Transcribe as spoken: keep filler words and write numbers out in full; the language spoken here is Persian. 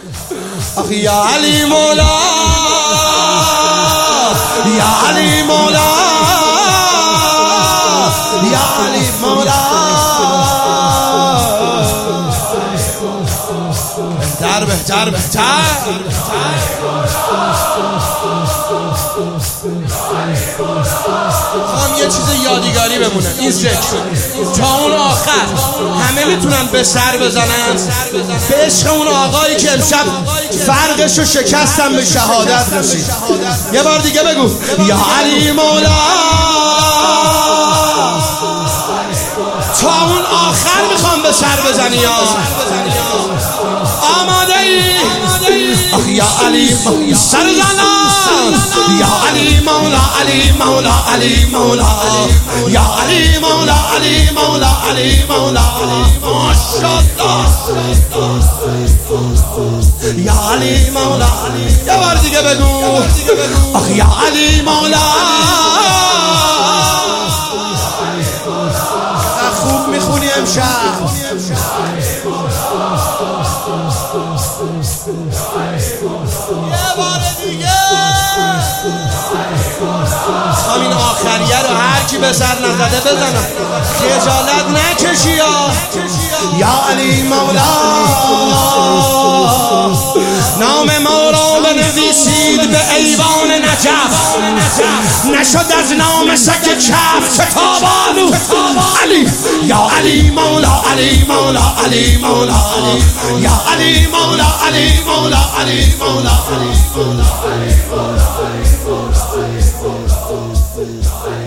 آخی یا علی مولا یا علی مولا یا علی مولا بهتر بهتر بهتر خواهم یه چیز یادگاری بمونه این ذکر تا اون آخر همه میتونن به سر بزنن به عشق اون آقایی که امشب فرقشو شکستن به شهادت رسید. یه بار دیگه بگو یا علی مولا تا اون آخر میخوام به سر بزنی یا آماده ای آخ یا علی سر زنان یا علی مولا علی مولا علی مولا یا علی مولا علی مولا علی مولا ماشاءالله یا علی مولا یه بار دیگه بگو آخ یا علی مولا خوب میخونی امشب یه بار دیگه همین آخریه رو هر کی به سر نزده بزنم خجالت نکشی یا علی مولا نام ما را بنویسید به ایوان نجف نشد از نام سک کف کتابانو علی یا علی مولا علی مولا علی مولا یا علی مولا علی مولا علی مولا علی مولا علی مولا